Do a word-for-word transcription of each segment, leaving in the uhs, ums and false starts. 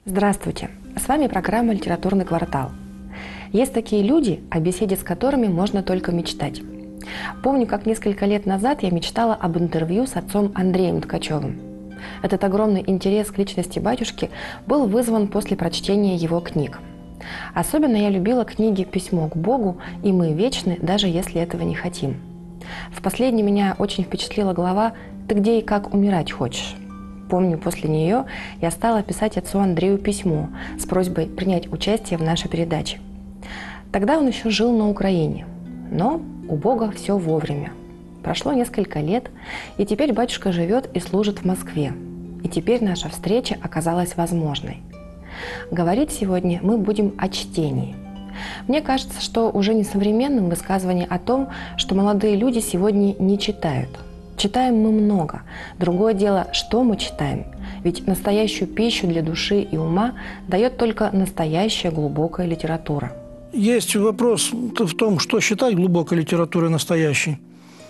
Здравствуйте! С вами программа «Литературный квартал». Есть такие люди, о беседе с которыми можно только мечтать. Помню, как несколько лет назад я мечтала об интервью с отцом Андреем Ткачевым. Этот огромный интерес к личности батюшки был вызван после прочтения его книг. Особенно я любила книги «Письмо к Богу» и «Мы вечны, даже если этого не хотим». В последней меня очень впечатлила глава «Ты где и как умирать хочешь?». Помню, после нее я стала писать отцу Андрею письмо с просьбой принять участие в нашей передаче. Тогда он еще жил на Украине, но у Бога все вовремя. Прошло несколько лет, и теперь батюшка живет и служит в Москве. И теперь наша встреча оказалась возможной. Говорить сегодня мы будем о чтении. Мне кажется, что уже несовременным высказывание о том, что молодые люди сегодня не читают. Читаем мы много. Другое дело, что мы читаем. Ведь настоящую пищу для души и ума дает только настоящая глубокая литература. Есть вопрос в том, что считать глубокой литературой настоящей.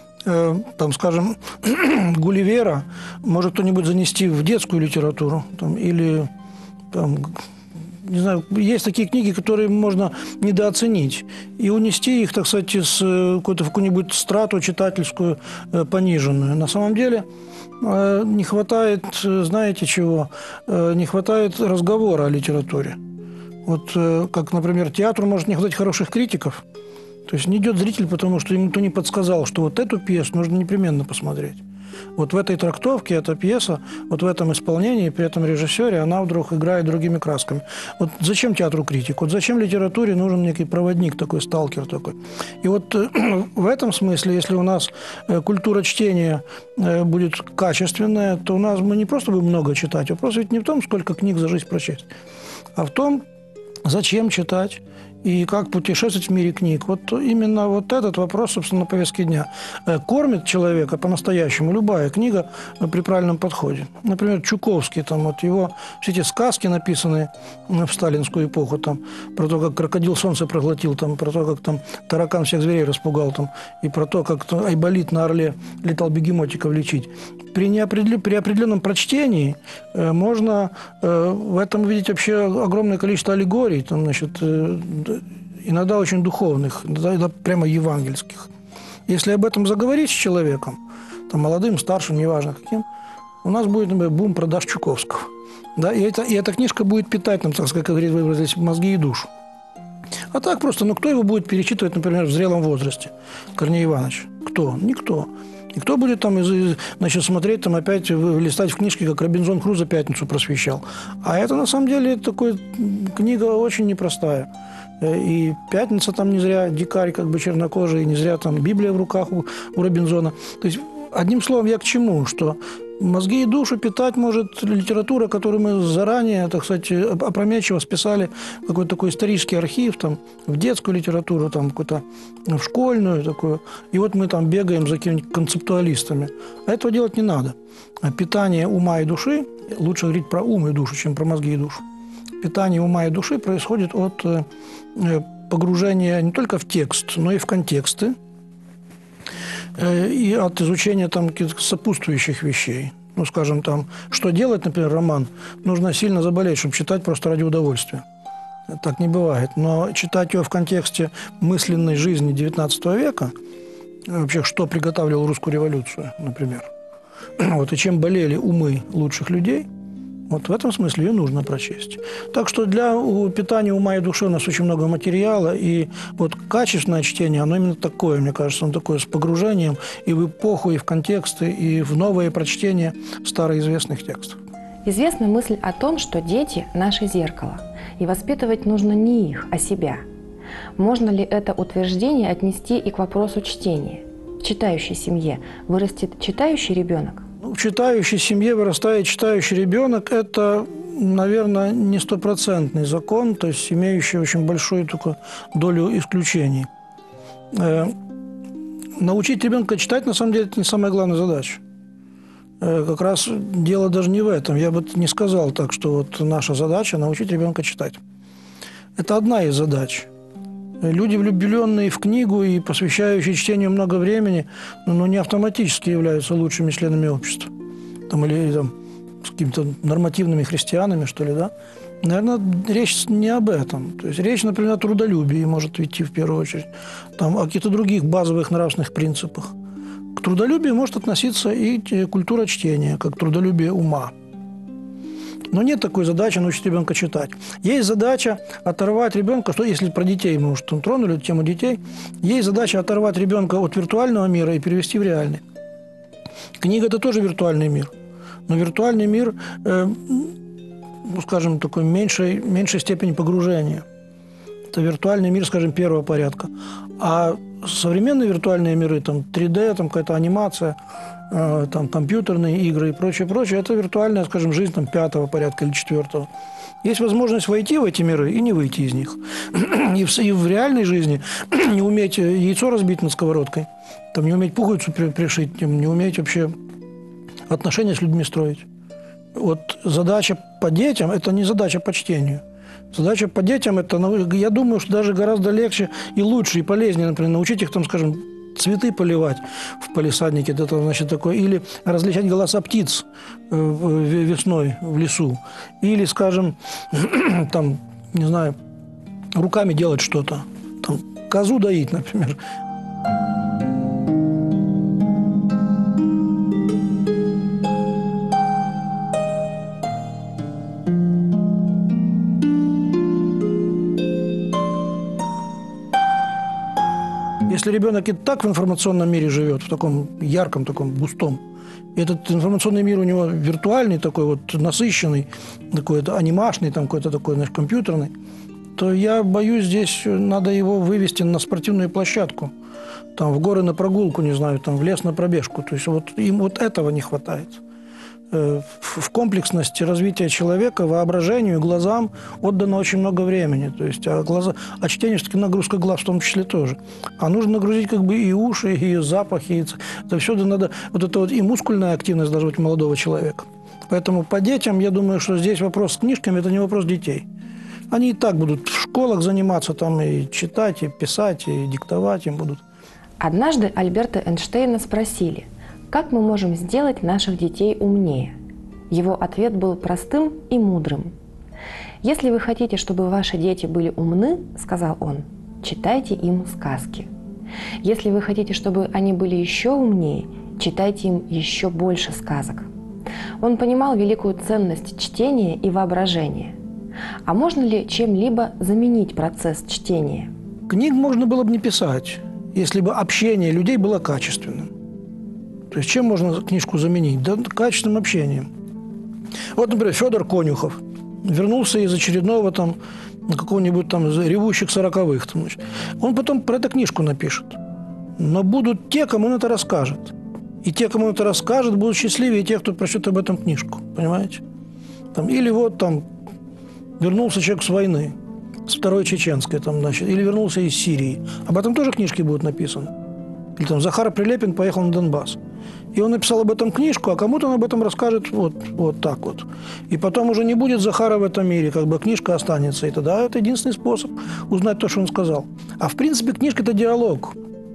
Там, скажем, Гулливера может кто-нибудь занести в детскую литературу. Там, или, там, не знаю, есть такие книги, которые можно недооценить и унести их, так сказать, с какой-то, в какую-нибудь страту читательскую пониженную. На самом деле не хватает, знаете чего, не хватает разговора о литературе. Вот как, например, театру может не хватать хороших критиков. То есть не идет зритель, потому что ему никто не подсказал, что вот эту пьесу нужно непременно посмотреть. Вот в этой трактовке эта пьеса, вот в этом исполнении, при этом режиссере, она вдруг играет другими красками. Вот зачем театру критик? Вот зачем литературе нужен некий проводник такой, сталкер такой? И вот в этом смысле, если у нас культура чтения будет качественная, то у нас мы не просто будем много читать. Вопрос ведь не в том, сколько книг за жизнь прочесть, а в том, зачем читать и как путешествовать в мире книг. Вот именно вот этот вопрос, собственно, на повестке дня. Кормит человека по-настоящему любая книга при правильном подходе. Например, Чуковский, там вот его все эти сказки, написанные в сталинскую эпоху, там, про то, как крокодил солнце проглотил, там, про то, как там таракан всех зверей распугал, там, и про то, как Айболит на орле летал бегемотиков лечить. При, неопределен... при определенном прочтении э, можно э, в этом увидеть вообще огромное количество аллегорий, там, значит, э, иногда очень духовных, иногда прямо евангельских. Если об этом заговорить с человеком, там, молодым, старшим, неважно каким, у нас будет, например, бум продаж Чуковского. Да? И, это, и эта книжка будет питать нам, так сказать, как говорит, выразились, мозги и душу. А так просто, ну кто его будет перечитывать, например, в зрелом возрасте? Корней Иванович. Кто? Никто. И кто будет там, значит, смотреть, там опять листать в книжке, как Робинзон Крузо пятницу просвещал. А это, на самом деле, такой, книга очень непростая. И «Пятница» там не зря, дикарь как бы чернокожий, не зря там Библия в руках у, у Робинзона. То есть, одним словом, я к чему? Что мозги и душу питать может литература, которую мы заранее, так сказать, опрометчиво списали в какой-то такой исторический архив, там, в детскую литературу, там, какую-то в школьную такую. И вот мы там бегаем за какими-нибудь концептуалистами. А этого делать не надо. Питание ума и души, лучше говорить про ум и душу, чем про мозги и душу. Питание ума и души происходит от погружения не только в текст, но и в контексты, и от изучения там каких-то сопутствующих вещей. Ну, скажем, там, что делать, например, роман, нужно сильно заболеть, чтобы читать просто ради удовольствия. Так не бывает. Но читать его в контексте мысленной жизни девятнадцатого века, вообще, что приготавливал русскую революцию, например, вот, и чем болели умы лучших людей, вот в этом смысле ее нужно прочесть. Так что для питания ума и души у нас очень много материала, и вот качественное чтение, оно именно такое, мне кажется, оно такое с погружением и в эпоху, и в контексты, и в новое прочтение староизвестных текстов. Известна мысль о том, что дети – наше зеркало, и воспитывать нужно не их, а себя. Можно ли это утверждение отнести и к вопросу чтения? В читающей семье вырастет читающий ребенок? В читающей семье вырастает читающий ребенок – это, наверное, не стопроцентный закон, то есть имеющий очень большую такую долю исключений. Э, научить ребенка читать, на самом деле, это не самая главная задача. Э, как раз дело даже не в этом. Я бы не сказал так, что вот наша задача – научить ребенка читать. Это одна из задач. Люди, влюбленные в книгу и посвящающие чтению много времени, ну, не автоматически являются лучшими членами общества. Там, или там, с какими-то нормативными христианами, что ли, да? Наверное, речь не об этом. То есть речь, например, о трудолюбии может идти в первую очередь, там, о каких-то других базовых нравственных принципах. К трудолюбию может относиться и культура чтения, как трудолюбие ума. Но нет такой задачи научить ребенка читать. Есть задача оторвать ребенка, что если про детей мы уж там тронули тему детей, есть задача оторвать ребенка от виртуального мира и перевести в реальный. Книга – это тоже виртуальный мир. Но виртуальный мир, э, ну, скажем, такой меньшей, меньшей степени погружения. Это виртуальный мир, скажем, первого порядка. А современные виртуальные миры, там три дэ, там какая-то анимация, э, там компьютерные игры и прочее, прочее, это виртуальная, скажем, жизнь там, пятого порядка или четвертого. Есть возможность войти в эти миры и не выйти из них. И в, и в реальной жизни не уметь яйцо разбить над сковородкой, там, не уметь пуговицу пришить, не уметь вообще отношения с людьми строить. Вот задача по детям – это не задача по чтению. Задача по детям – это, я думаю, что даже гораздо легче и лучше, и полезнее, например, научить их, там, скажем, цветы поливать в палисаднике, это, значит, такое, или различать голоса птиц весной в лесу, или, скажем, там, не знаю, руками делать что-то, там, козу доить, например. Если ребенок и так в информационном мире живет, в таком ярком, таком густом, и этот информационный мир у него виртуальный такой вот, насыщенный, какой-то анимашный, там какой-то такой, знаешь, компьютерный, то я боюсь, здесь надо его вывести на спортивную площадку, там в горы на прогулку, не знаю, там в лес на пробежку. То есть вот им вот этого не хватает. В комплексности развития человека, воображению и глазам отдано очень много времени. То есть, а, глаза, а чтение все-таки нагрузка глаз в том числе тоже. А нужно нагрузить как бы и уши, и запахи. И это все надо, вот это вот и мускульная активность должна быть у молодого человека. Поэтому по детям, я думаю, что здесь вопрос с книжками – это не вопрос детей. Они и так будут в школах заниматься, там и читать, и писать, и диктовать им будут. Однажды Альберта Эйнштейна спросили, как мы можем сделать наших детей умнее? Его ответ был простым и мудрым. «Если вы хотите, чтобы ваши дети были умны, — сказал он, — читайте им сказки. Если вы хотите, чтобы они были еще умнее, читайте им еще больше сказок». Он понимал великую ценность чтения и воображения. А можно ли чем-либо заменить процесс чтения? Книг можно было бы не писать, если бы общение людей было качественным. То есть чем можно книжку заменить? Да качественным общением. Вот, например, Федор Конюхов вернулся из очередного там какого-нибудь там ревущих сороковых. Там, он потом про эту книжку напишет. Но будут те, кому он это расскажет. И те, кому он это расскажет, будут счастливее те, кто прочтет об этом книжку. Понимаете? Там, или вот там вернулся человек с войны, с Второй Чеченской, там, значит, или вернулся из Сирии. Об этом тоже книжки будут написаны. Или там Захар Прилепин поехал на Донбасс. И он написал об этом книжку, а кому-то он об этом расскажет вот, вот так вот. И потом уже не будет Захара в этом мире, как бы книжка останется. И тогда это единственный способ узнать то, что он сказал. А в принципе книжка – это диалог.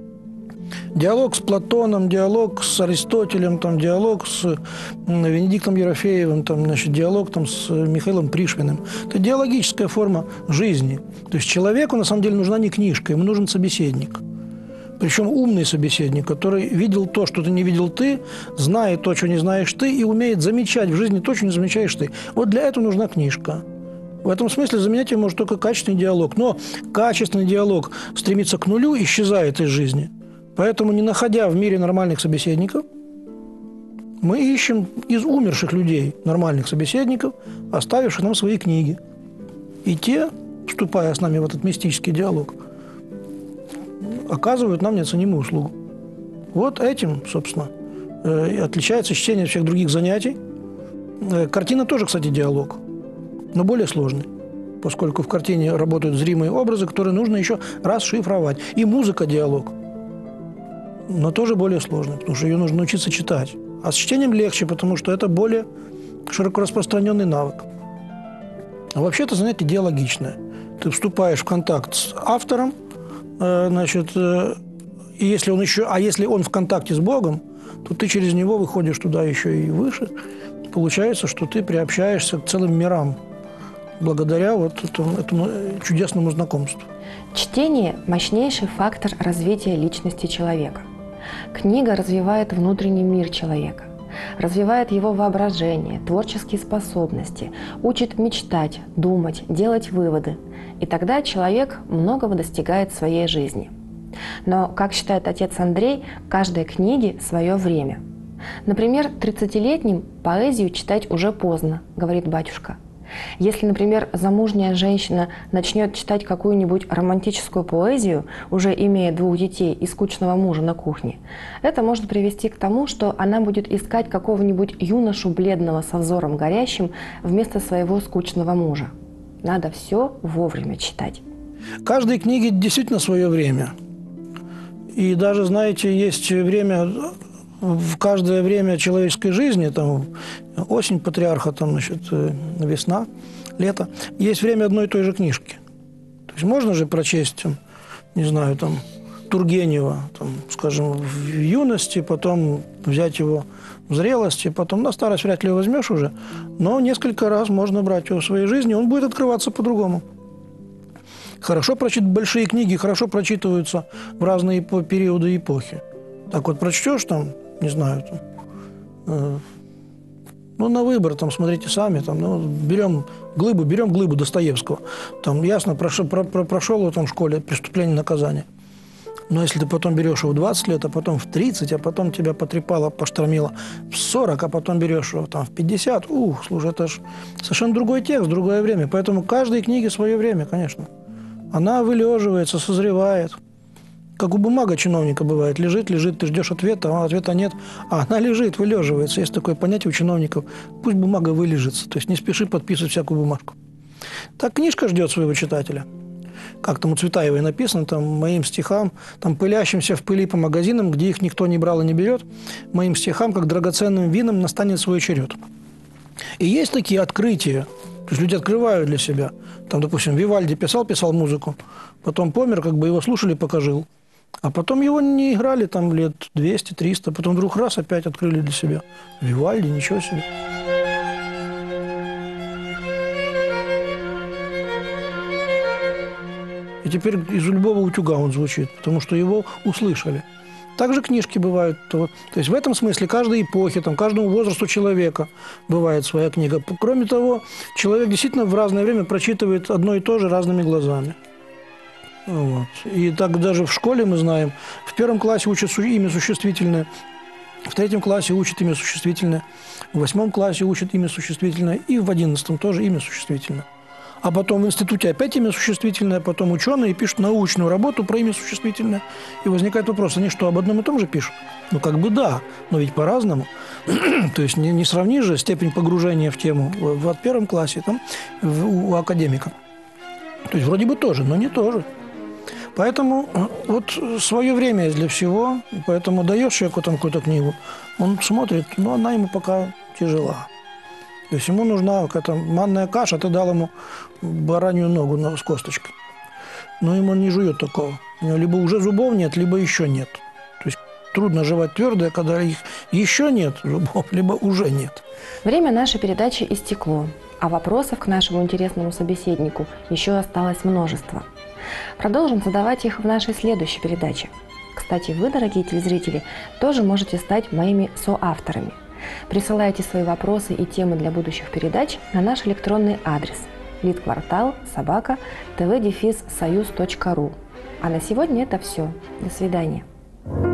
Диалог с Платоном, диалог с Аристотелем, там, диалог с Венедиктом Ерофеевым, там, значит, диалог там, с Михаилом Пришвиным. Это диалогическая форма жизни. То есть человеку на самом деле нужна не книжка, ему нужен собеседник. Причем умный собеседник, который видел то, что ты не видел ты, знает то, что не знаешь ты, и умеет замечать в жизни то, что не замечаешь ты. Вот для этого нужна книжка. В этом смысле заменять ее может только качественный диалог. Но качественный диалог стремится к нулю, исчезает из жизни. Поэтому, не находя в мире нормальных собеседников, мы ищем из умерших людей нормальных собеседников, оставивших нам свои книги. И те, вступая с нами в этот мистический диалог, оказывают нам неоценимую услугу. Вот этим, собственно, отличается чтение от всех других занятий. Картина тоже, кстати, диалог, но более сложный, поскольку в картине работают зримые образы, которые нужно еще расшифровать. И музыка – диалог, но тоже более сложный, потому что ее нужно научиться читать. А с чтением легче, потому что это более широко распространенный навык. А вообще это занятие диалогичное. Ты вступаешь в контакт с автором, значит, и если он еще, а если он в контакте с Богом, то ты через него выходишь туда еще и выше. Получается, что ты приобщаешься к целым мирам. благодаря вот этому, этому чудесному знакомству. Чтение – мощнейший фактор развития личности человека. Книга развивает внутренний мир человека, развивает его воображение, творческие способности, учит мечтать, думать, делать выводы. И тогда человек многого достигает в своей жизни. Но, как считает отец Андрей, каждой книге свое время. Например, тридцатилетним поэзию читать уже поздно, говорит батюшка. Если, например, замужняя женщина начнет читать какую-нибудь романтическую поэзию, уже имея двух детей и скучного мужа на кухне, это может привести к тому, что она будет искать какого-нибудь юношу бледного со взором горящим вместо своего скучного мужа. Надо все вовремя читать. Каждой книге действительно свое время. И даже, знаете, есть время, в каждое время человеческой жизни, там, осень патриарха, там, значит, весна, лето, есть время одной и той же книжки. То есть можно же прочесть, там, не знаю, там, Тургенева, там, скажем, в юности, потом взять его в зрелости, потом на старость вряд ли его возьмешь уже, но несколько раз можно брать его в своей жизни, он будет открываться по-другому. Хорошо прочит большие книги, хорошо прочитываются в разные периоды и эпохи. Так вот прочтешь там, не знаю, там, э, ну, на выбор, там, смотрите сами, там, ну, берем глыбу, берем глыбу Достоевского. Там ясно прошел, про, про, прошел в этом школе «Преступление и наказание». Но если ты потом берешь его в двадцать лет, а потом в тридцать, а потом тебя потрепало, поштормило в сорок, а потом берешь его там в пятьдесят, ух, слушай, это же совершенно другой текст, другое время. Поэтому каждой книге свое время, конечно. Она вылеживается, созревает. Как у бумага чиновника бывает. Лежит, лежит, ты ждешь ответа, а ответа нет. А она лежит, вылеживается. Есть такое понятие у чиновников. Пусть бумага вылежится. То есть не спеши подписывать всякую бумажку. Так книжка ждет своего читателя. Как там у Цветаевой написано, там, моим стихам, там, пылящимся в пыли по магазинам, где их никто не брал и не берет, моим стихам, как драгоценным винам, настанет свой черед. И есть такие открытия. То есть люди открывают для себя. Там, допустим, Вивальди писал, писал музыку, потом помер, как бы его слушали, пока жил. А потом его не играли там лет двести-триста, потом вдруг раз опять открыли для себя. Вивальди, ничего себе. И теперь из любого утюга он звучит, потому что его услышали. Также книжки бывают. То, то есть в этом смысле каждой эпохи, там, каждому возрасту человека бывает своя книга. Кроме того, человек действительно в разное время прочитывает одно и то же разными глазами. Вот. И так даже в школе мы знаем, в первом классе учат имя существительное, в третьем классе учат имя существительное, в восьмом классе учат имя существительное, и в одиннадцатом тоже имя существительное. А потом в институте опять имя существительное, потом ученые пишут научную работу про имя существительное. И возникает вопрос, они что, об одном и том же пишут? Ну, как бы да, но ведь по-разному. То есть не, не сравнишь же степень погружения в тему в, в первом классе там, в, у академика. То есть вроде бы тоже, но не тоже. Поэтому вот свое время есть для всего, поэтому даешь человеку там какую-то книгу, он смотрит, но она ему пока тяжела. То есть ему нужна какая-то манная каша, ты дал ему баранью ногу с косточкой. Но ему не жует такого. У него либо уже зубов нет, либо еще нет. То есть трудно жевать твердое, когда их еще нет зубов, либо уже нет. Время нашей передачи истекло, а вопросов к нашему интересному собеседнику еще осталось множество. Продолжим задавать их в нашей следующей передаче. Кстати, вы, дорогие телезрители, тоже можете стать моими соавторами. Присылайте свои вопросы и темы для будущих передач на наш электронный адрес литквартал собака тв дефис союз точка ру. А на сегодня это все. До свидания.